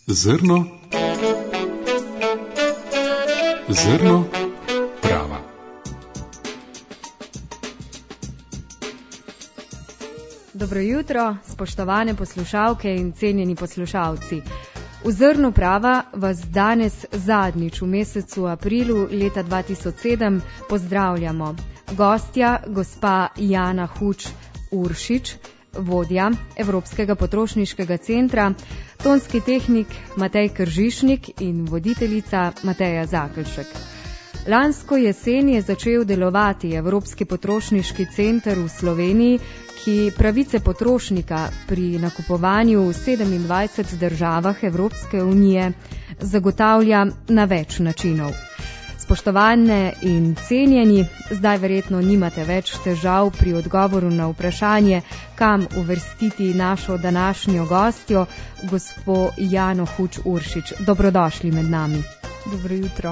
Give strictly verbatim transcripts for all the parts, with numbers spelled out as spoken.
Zrno, zrno prava. Dobro jutro, spoštovane poslušalke in cenjeni poslušalci. V Zrnu prava vas danes zadnjič v mesecu aprilu leta dva tisoč sedem pozdravljamo. Gostja gospa Jana Huč Uršič, vodja Evropskega potrošniškega centra, tonski tehnik Matej Kržišnik in voditeljica Mateja Zakelšek. Lansko jesen je začel delovati Evropski potrošniški center v Sloveniji, ki pravice potrošnika pri nakupovanju v sedemindvajsetih državah Evropske unije zagotavlja na več načinov. Spoštovane in cenjeni, zdaj verjetno nimate več težav pri odgovoru na vprašanje, kam uvrstiti našo današnjo gostjo, gospo Jano Huč Uršič. Dobrodošli med nami. Dobro jutro.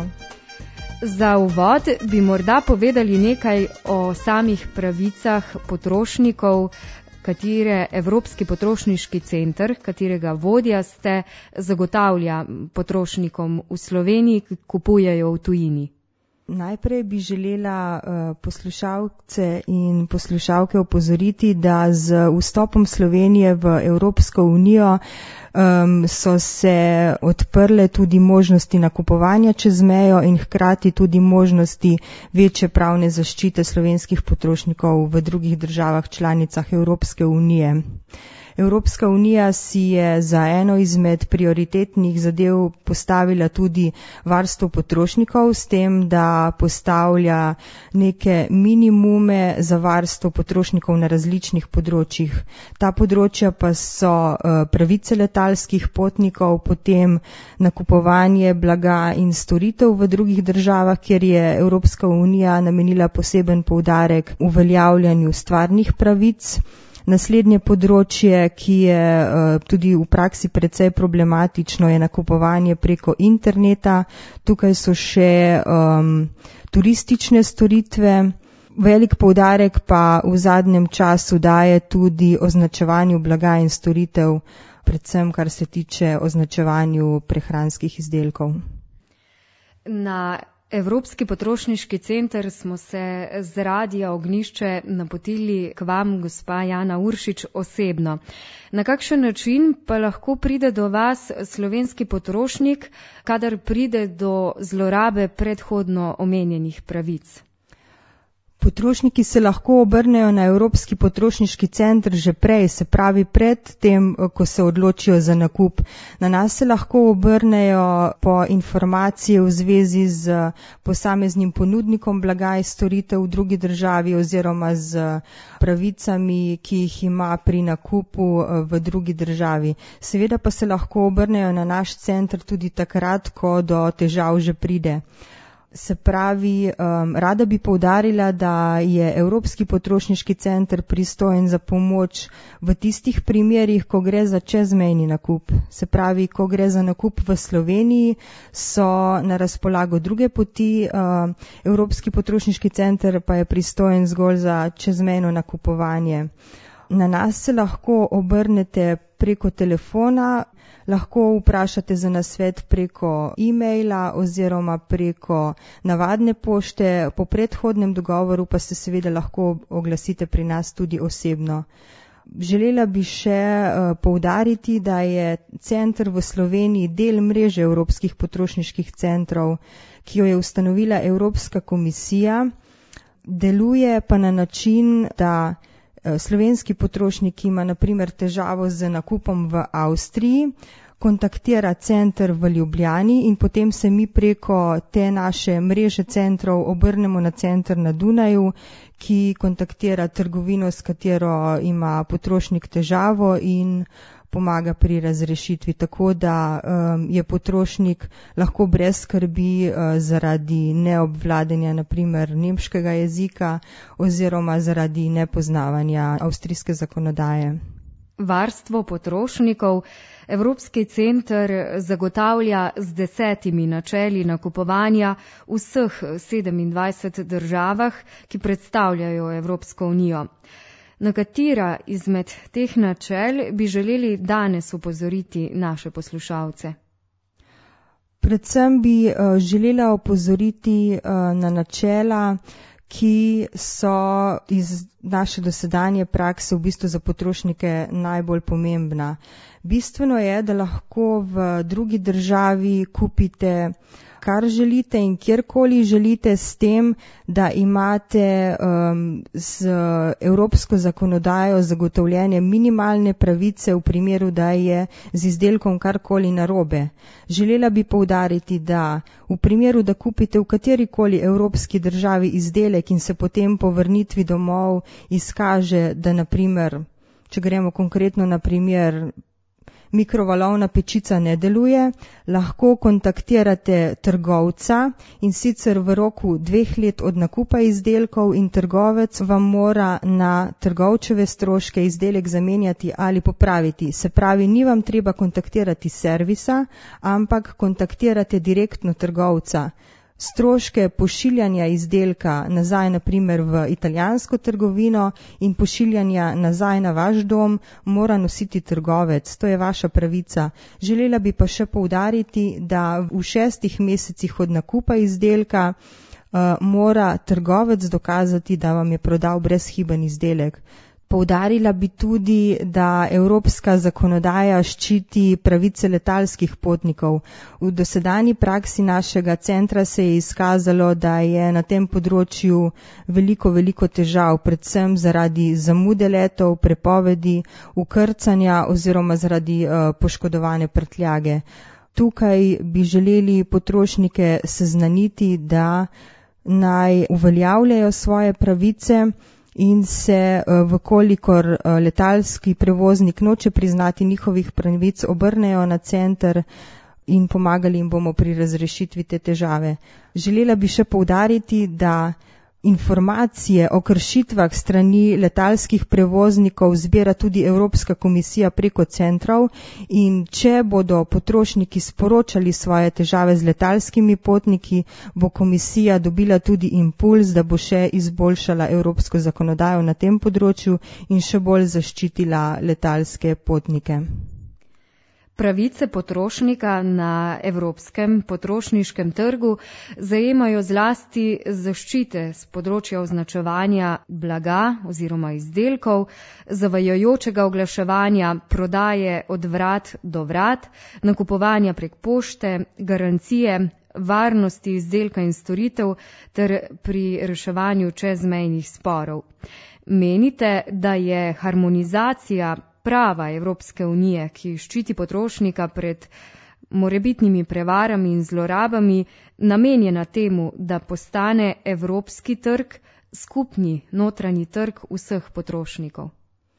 Za uvod bi morda povedali nekaj o samih pravicah potrošnikov, katere Evropski potrošniški center, katerega vodja ste, zagotavlja potrošnikom v Sloveniji, ki kupujejo v tujini. Najprej bi želela uh, poslušalce in poslušalke opozoriti, da z vstopom Slovenije v Evropsko unijo um, so se odprle tudi možnosti nakupovanja čez mejo in hkrati tudi možnosti večje pravne zaščite slovenskih potrošnikov v drugih državah članicah Evropske unije. Evropska unija si je za eno izmed prioritetnih zadev postavila tudi varstvo potrošnikov s tem, da postavlja neke minimume za varstvo potrošnikov na različnih področjih. Ta področja pa so pravice letalskih potnikov, potem nakupovanje blaga in storitev v drugih državah, kjer je Evropska unija namenila poseben poudarek uveljavljanju stvarnih pravic. Naslednje področje, ki je uh, tudi v praksi precej problematično, je nakupovanje preko interneta. Tukaj so še um, turistične storitve. Velik poudarek pa v zadnjem času daje tudi označevanju blaga in storitev, predvsem kar se tiče označevanju prehranskih izdelkov. Na Evropski potrošniški center smo se z Radia Ognjišče napotili k vam, gospa Jana Uršič, osebno. Na kakšen način pa lahko pride do vas slovenski potrošnik, kadar pride do zlorabe predhodno omenjenih pravic? Potrošniki se lahko obrnejo na Evropski potrošniški center že prej, se pravi pred tem, ko se odločijo za nakup. Na nas se lahko obrnejo po informacije v zvezi z posameznim ponudnikom blaga in storitev v drugi državi oziroma z pravicami, ki jih ima pri nakupu v drugi državi. Seveda pa se lahko obrnejo na naš center tudi takrat, ko do težav že pride. Se pravi, um, rada bi poudarila, da je Evropski potrošniški center pristojen za pomoč v tistih primerih, ko gre za čezmejni nakup. Se pravi, ko gre za nakup v Sloveniji, so na razpolago druge poti. Um, Evropski potrošniški center pa je pristojen zgolj za čezmejno nakupovanje. Na nas se lahko obrnete preko telefona, lahko vprašate za nasvet preko e-maila oziroma preko navadne pošte, po predhodnem dogovoru pa se seveda lahko oglasite pri nas tudi osebno. Želela bi še uh, poudariti, da je center v Sloveniji del mreže evropskih potrošniških centrov, ki jo je ustanovila Evropska komisija, deluje pa na način, da slovenski potrošnik, ki ima na primer težavo z nakupom v Avstriji, kontaktira center v Ljubljani in potem se mi preko te naše mreže centrov obrnemo na center na Dunaju, ki kontaktira trgovino, s katero ima potrošnik težavo in pomaga pri razrešitvi, tako da um, je potrošnik lahko brez skrbi uh, zaradi neobvladanja naprimer nemškega jezika oziroma zaradi nepoznavanja avstrijske zakonodaje. Varstvo potrošnikov Evropski center zagotavlja z desetimi načeli nakupovanja v vseh sedemindvajsetih državah, ki predstavljajo Evropsko unijo. Na katera izmed teh načel bi želeli danes opozoriti naše poslušalce? Predvsem bi uh, želela opozoriti uh, na načela, ki so iz naše dosedanje prakse v bistvu za potrošnike najbolj pomembna. Bistveno je, da lahko v drugi državi kupite kar želite in kjerkoli želite, s tem, da imate um, z evropsko zakonodajo zagotovljene minimalne pravice v primeru, da je z izdelkom karkoli narobe. Želela bi poudariti, da v primeru, da kupite v katerikoli evropski državi izdelek in se potem po vrnitvi domov izkaže, da naprimer, če gremo konkretno na primer, mikrovalovna pečica ne deluje, lahko kontaktirate trgovca in sicer v roku dveh let od nakupa izdelkov in trgovec vam mora na trgovčeve stroške izdelek zamenjati ali popraviti. Se pravi, ni vam treba kontaktirati servisa, ampak kontaktirate direktno trgovca. Stroške pošiljanja izdelka nazaj na primer v italijansko trgovino in pošiljanja nazaj na vaš dom mora nositi trgovec, to je vaša pravica. Želela bi pa še poudariti, da v šestih mesecih od nakupa izdelka uh, mora trgovec dokazati, da vam je prodal brezhiben izdelek. Poudarila bi tudi, da evropska zakonodaja ščiti pravice letalskih potnikov. V dosedanji praksi našega centra se je izkazalo, da je na tem področju veliko, veliko težav, predvsem zaradi zamude letov, prepovedi, ukrcanja oziroma zaradi uh, poškodovane prtljage. Tukaj bi želeli potrošnike seznaniti, da naj uveljavljajo svoje pravice in se, vkolikor letalski prevoznik noče priznati njihovih pravic, obrnejo na center in pomagali jim bomo pri razrešitvi te težave. Želela bi še poudariti, da informacije o kršitvah strani letalskih prevoznikov zbira tudi Evropska komisija preko centrov in če bodo potrošniki sporočali svoje težave z letalskimi potniki, bo komisija dobila tudi impuls, da bo še izboljšala evropsko zakonodajo na tem področju in še bolj zaščitila letalske potnike. Pravice potrošnika na evropskem potrošniškem trgu zajemajo zlasti zaščite z področja označevanja blaga oziroma izdelkov, zavajajočega oglaševanja, prodaje od vrat do vrat, nakupovanja prek pošte, garancije, varnosti izdelka in storitev ter pri reševanju čezmejnih sporov. Menite, da je harmonizacija prava Evropske unije, ki ščiti potrošnika pred morebitnimi prevarami in zlorabami, namenjena temu, da postane evropski trg skupni notranji trg vseh potrošnikov?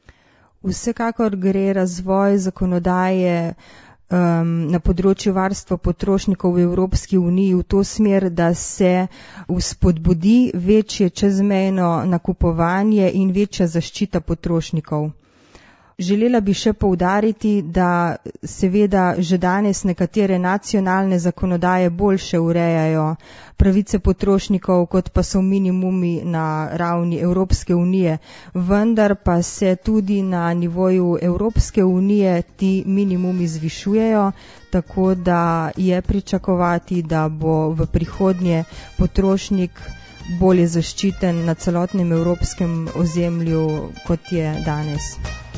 Vsekakor gre razvoj zakonodaje um, na področju varstva potrošnikov v Evropski uniji v to smer, da se vzpodbudi večje čezmejno nakupovanje in večja zaščita potrošnikov. Želela bi še poudariti, da seveda že danes nekatere nacionalne zakonodaje boljše urejajo pravice potrošnikov, kot pa so minimumi na ravni Evropske unije, vendar pa se tudi na nivoju Evropske unije ti minimumi zvišujejo, tako da je pričakovati, da bo v prihodnje potrošnik bolje zaščiten na celotnem evropskem ozemlju, kot je danes.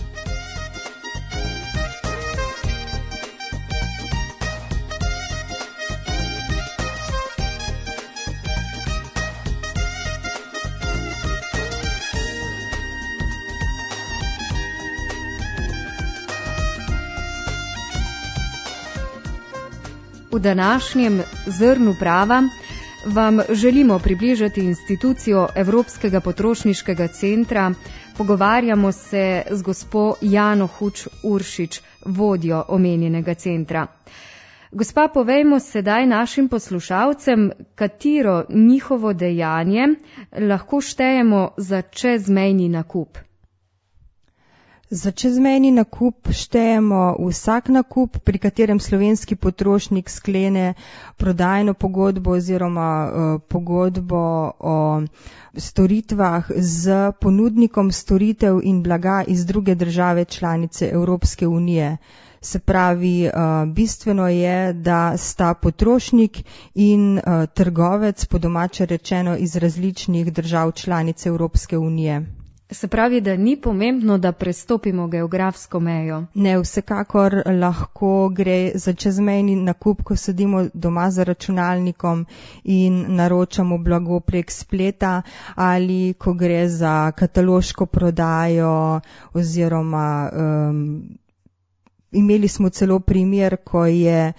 V današnjem Zrnu prava vam želimo približati institucijo Evropskega potrošniškega centra. Pogovarjamo se z gospo Jano Huč Uršič, vodjo omenjenega centra. Gospa, povejmo sedaj našim poslušalcem, katero njihovo dejanje lahko štejemo za čezmejni nakup. Za čezmejni nakup štejemo vsak nakup, pri katerem slovenski potrošnik sklene prodajno pogodbo oziroma uh, pogodbo o storitvah z ponudnikom storitev in blaga iz druge države članice Evropske unije. Se pravi, bistveno je, da sta potrošnik in trgovec, po domače rečeno, iz različnih držav članic Evropske unije. Se pravi, da ni pomembno, da prestopimo geografsko mejo? Ne, vsekakor lahko gre za čezmejni nakup, ko sedimo doma za računalnikom in naročamo blago prek spleta, ali ko gre za kataloško prodajo oziroma um, imeli smo celo primer, ko je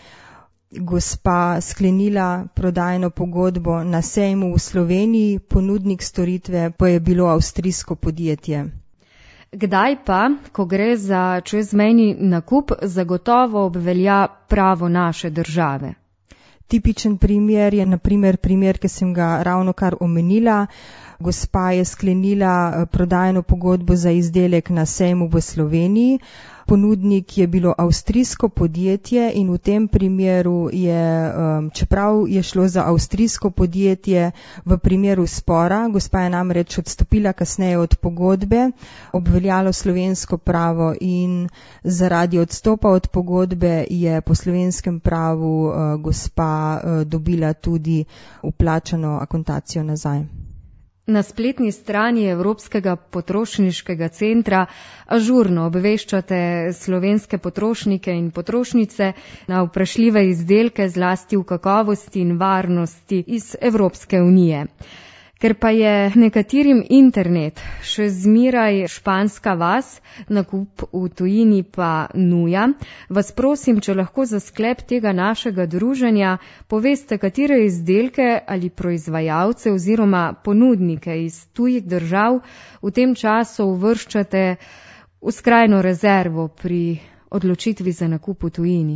gospa sklenila prodajno pogodbo na sejmu v Sloveniji, ponudnik storitve pa je bilo avstrijsko podjetje. Kdaj pa, ko gre za čezmejni nakup, zagotovo obvelja pravo naše države? Tipičen primer je na primer primer, ki sem ga ravno kar omenila. Gospa je sklenila prodajno pogodbo za izdelek na sejmu v Sloveniji. Ponudnik je bilo avstrijsko podjetje in v tem primeru je, čeprav je šlo za avstrijsko podjetje, v primeru spora, gospa je namreč odstopila kasneje od pogodbe, obveljalo slovensko pravo in zaradi odstopa od pogodbe je po slovenskem pravu gospa dobila tudi vplačano akontacijo nazaj. Na spletni strani Evropskega potrošniškega centra ažurno obveščate slovenske potrošnike in potrošnice na vprašljive izdelke, zlasti v kakovosti in varnosti iz Evropske unije. Ker pa je nekaterim internet še zmeraj španska vas, nakup v tujini pa nuja, vas prosim, če lahko za sklep tega našega druženja poveste, katere izdelke ali proizvajalce oziroma ponudnike iz tujih držav v tem času uvrščate v skrajno rezervo pri odločitvi za nakup v tujini.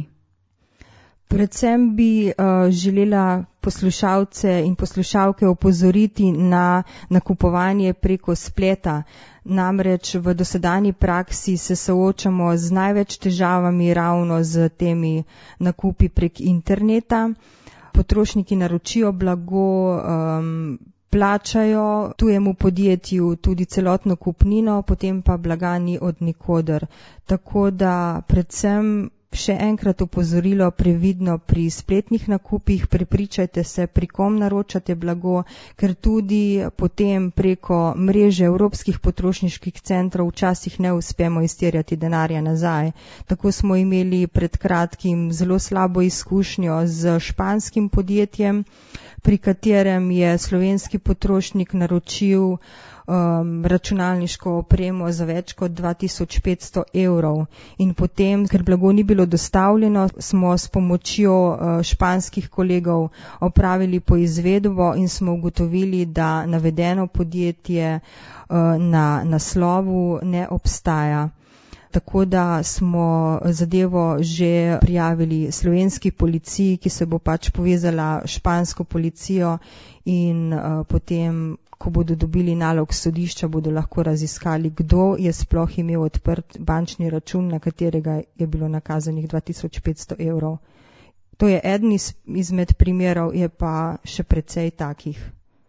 Predvsem bi uh, želela poslušalce in poslušalke opozoriti na nakupovanje preko spleta. Namreč v dosedanji praksi se soočamo z največ težavami ravno z temi nakupi prek interneta. Potrošniki naročijo blago, um, plačajo tujemu podjetju tudi celotno kupnino, potem pa blaga ni od nikoder. Tako da predvsem še enkrat opozorilo, previdno pri spletnih nakupih, prepričajte se, pri kom naročate blago, ker tudi potem preko mreže evropskih potrošniških centrov včasih ne uspemo izterjati denarja nazaj. Tako smo imeli pred kratkim zelo slabo izkušnjo z španskim podjetjem, pri katerem je slovenski potrošnik naročil Um, računalniško opremo za več kot dva tisoč petsto evrov in potem, ker blago ni bilo dostavljeno, smo s pomočjo uh, španskih kolegov opravili poizvedbo in smo ugotovili, da navedeno podjetje uh, na naslovu ne obstaja. Tako da smo zadevo že prijavili slovenski policiji, ki se bo pač povezala špansko policijo in uh, potem, ko bodo dobili nalog sodišča, bodo lahko raziskali, kdo je sploh imel odprt bančni račun, na katerega je bilo nakazanih dva tisoč petsto evrov. To je eden iz, izmed primerov, je pa še precej takih.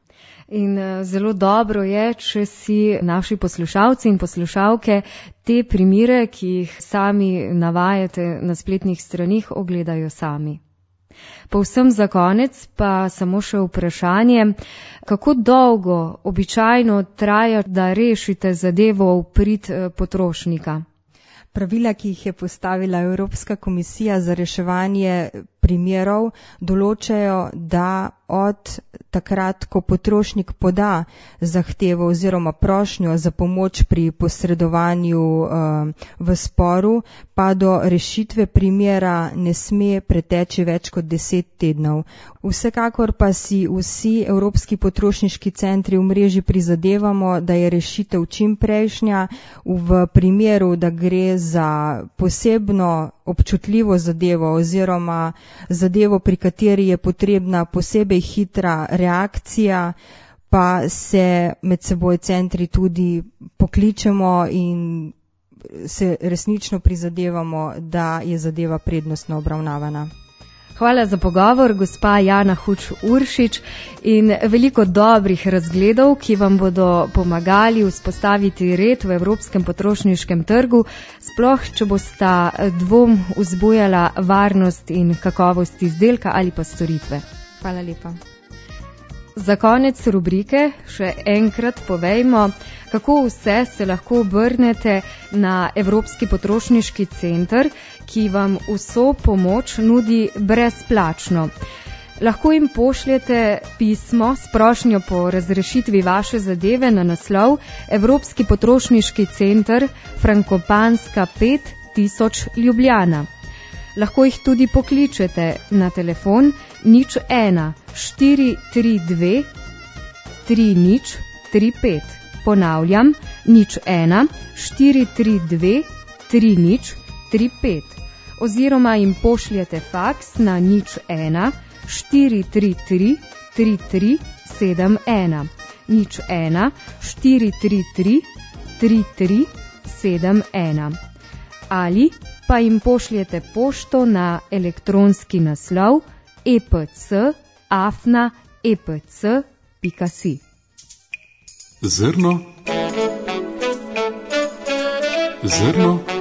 In zelo dobro je, če si naši poslušalci in poslušalke te primere, ki jih sami navajate na spletnih stranih, ogledajo sami. Povsem za konec pa samo še vprašanje, kako dolgo običajno traja, da rešite zadevo v prid potrošnika? Pravila, ki jih je postavila Evropska komisija za reševanje primerov, določajo, da od takrat, ko potrošnik poda zahtevo oziroma prošnjo za pomoč pri posredovanju uh, v sporu, pa do rešitve primera ne sme preteči več kot deset tednov. Vsekakor pa si vsi evropski potrošniški centri v mreži prizadevamo, da je rešitev čim prejšnja. V primeru, da gre za posebno občutljivo zadevo oziroma zadevo, pri kateri je potrebna posebej hitra reakcija, pa se med seboj centri tudi pokličemo in se resnično prizadevamo, da je zadeva prednostno obravnavana. Hvala za pogovor, gospa Jana Huč-Uršič, in veliko dobrih razgledov, ki vam bodo pomagali vzpostaviti red v evropskem potrošniškem trgu, sploh če bosta dvom vzbujala varnost in kakovost izdelka ali pa storitve. Hvala lepa. Za konec rubrike še enkrat povejmo, kako vse se lahko obrnete na Evropski potrošniški center, ki vam vso pomoč nudi brezplačno. Lahko jim pošljete pismo s prošnjo po razrešitvi vaše zadeve na naslov Evropski potrošniški center Frankopanska pet tisoč Ljubljana. Lahko jih tudi pokličete na telefon nič ena štiri tri dve tri nič tri pet. Ponavljam, nič ena štiri tri dve tri nič tri pet. Oziroma jim pošljete faks na nič ena štiri tri tri tri tri sedem ena. Nič ena štiri tri tri tri tri sedem ena. Ali pa jim pošljete pošto na elektronski naslov e p c afna e p c pika si. Zrno. Zrno